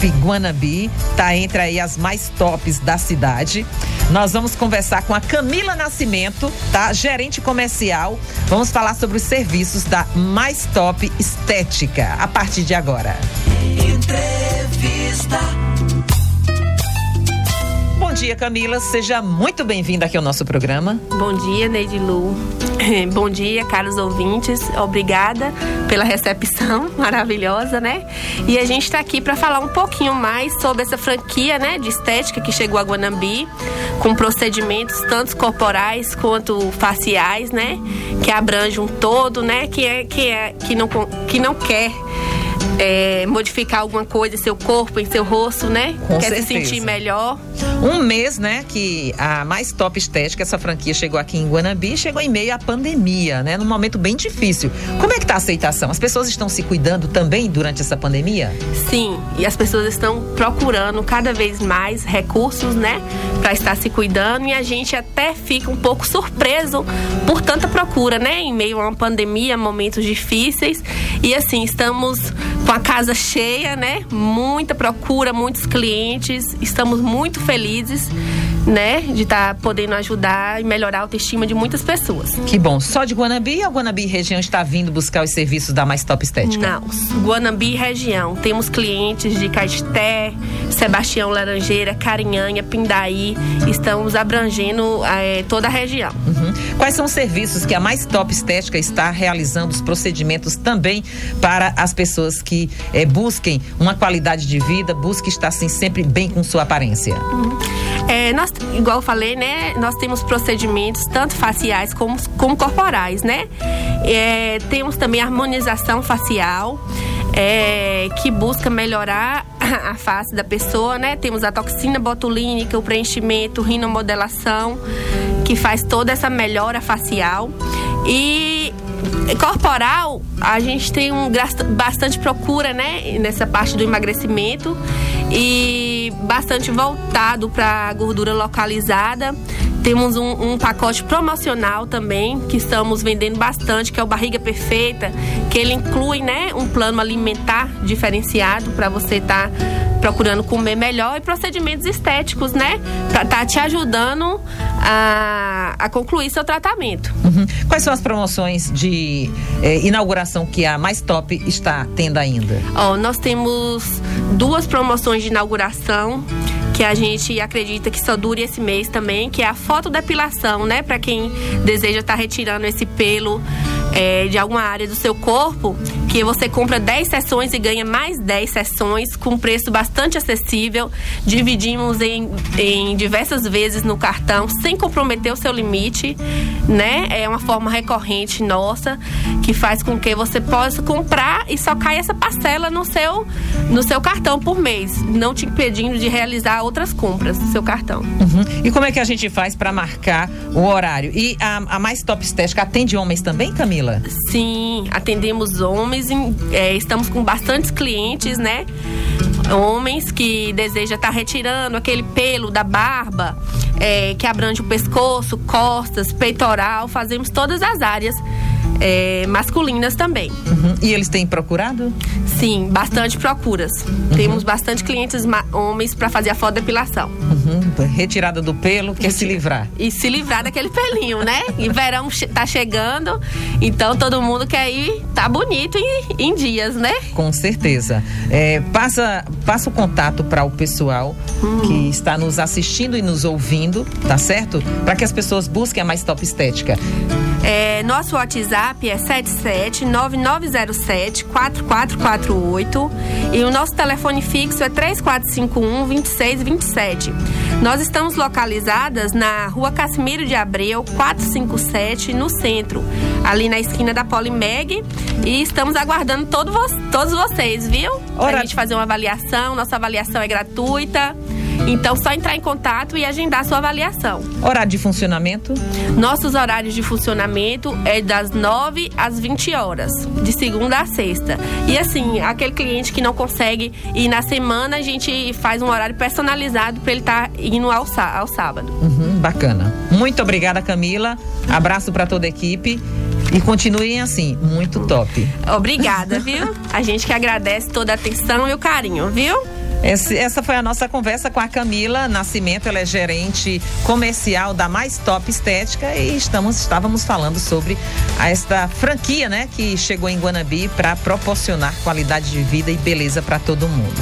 Top Guanambi, tá entre aí as mais tops da cidade. Nós vamos conversar com a Camila Nascimento, tá? Gerente comercial. Vamos falar sobre os serviços da Mais Top Estética a partir de agora. Entrevista. Bom dia, Camila. Seja muito bem-vinda aqui ao nosso programa. Bom dia, Neide Lu. Bom dia, caros ouvintes. Obrigada pela recepção maravilhosa, né? E a gente está aqui para falar um pouquinho mais sobre essa franquia, né, de estética que chegou a Guanambi, com procedimentos tanto corporais quanto faciais, né? Que abrange um todo, né? Que não quer modificar alguma coisa em seu corpo, em seu rosto, né? Com Quer certeza. se sentir melhor. Um mês, né, que a Mais Top Estética, essa franquia chegou aqui em Guanambi, chegou em meio à pandemia, né? Num momento bem difícil. Como é que tá a aceitação? As pessoas estão se cuidando também durante essa pandemia? Sim, e as pessoas estão procurando cada vez mais recursos, né? Para estar se cuidando, e a gente até fica um pouco surpreso por tanta procura, né? Em meio a uma pandemia, momentos difíceis. E assim, estamos com a casa cheia, né? Muita procura, muitos clientes. Estamos muito felizes, né? De estar podendo ajudar e melhorar a autoestima de muitas pessoas. Que bom. Só de Guanambi ou Guanambi região está vindo buscar os serviços da Mais Top Estética? Não. Guanambi região. Temos clientes de Caeté, Sebastião Laranjeira, Carinhanha, Pindaí. Estamos abrangendo toda a região. Quais são os serviços que a Mais Top Estética está realizando, os procedimentos também para as pessoas que busquem uma qualidade de vida, busquem estar assim, sempre bem com sua aparência? Nós, igual eu falei, né? Nós temos procedimentos tanto faciais como corporais, né? Temos também a harmonização facial, que busca melhorar a face da pessoa, né? Temos a toxina botulínica, o preenchimento, rinomodelação, que faz toda essa melhora facial. E corporal, a gente tem bastante procura, né? Nessa parte do emagrecimento e bastante voltado para a gordura localizada. Temos um pacote promocional também, que estamos vendendo bastante, que é o Barriga Perfeita, que ele inclui, né, um plano alimentar diferenciado para você estar procurando comer melhor, e procedimentos estéticos, né, para estar te ajudando a concluir seu tratamento. Quais são as promoções de inauguração que a Mais Top está tendo ainda? Nós temos 2 promoções de inauguração que a gente acredita que só dure esse mês também, que é a fotodepilação, né? Para quem deseja estar retirando esse pelo de alguma área do seu corpo, que você compra 10 sessões e ganha mais 10 sessões com preço bastante acessível. Dividimos em diversas vezes no cartão, sem comprometer o seu limite, né? É uma forma recorrente nossa, que faz com que você possa comprar e só cai essa parcela no seu cartão por mês, não te impedindo de realizar outras compras do seu cartão. E como é que a gente faz para marcar o horário? E a Mais Top Estética atende homens também, Camila? Sim, atendemos homens, estamos com bastantes clientes, né? Homens que desejam estar retirando aquele pelo da barba, que abrange o pescoço, costas, peitoral. Fazemos todas as áreas masculinas também. E eles têm procurado? Sim, bastante procuras. Temos bastante clientes homens para fazer a fotodepilação. Retirada do pelo, quer se livrar. E se livrar daquele pelinho, né? E verão tá chegando, então todo mundo quer ir, tá bonito em dias, né? Com certeza. Passa o contato para o pessoal que está nos assistindo e nos ouvindo, tá certo? Para que as pessoas busquem a Mais Top Estética. Nosso WhatsApp é 779907-4448 e o nosso telefone fixo é 3451-2627. Nós estamos localizadas na Rua Cassimiro de Abreu, 457, no centro, ali na esquina da Polimeg, e estamos aguardando todos vocês, viu? Pra gente fazer uma avaliação. Nossa avaliação é gratuita. Então, só entrar em contato e agendar a sua avaliação. Horário de funcionamento? Nossos horários de funcionamento é das 9 às 20 horas, de segunda a sexta. E assim, aquele cliente que não consegue ir na semana, a gente faz um horário personalizado para ele estar indo ao sábado. Bacana. Muito obrigada, Camila. Abraço para toda a equipe. E continuem assim, muito top. Obrigada, viu? A gente que agradece toda a atenção e o carinho, viu? Essa foi a nossa conversa com a Camila Nascimento. Ela é gerente comercial da Mais Top Estética e estávamos falando sobre esta franquia, né, que chegou em Guanabi para proporcionar qualidade de vida e beleza para todo mundo.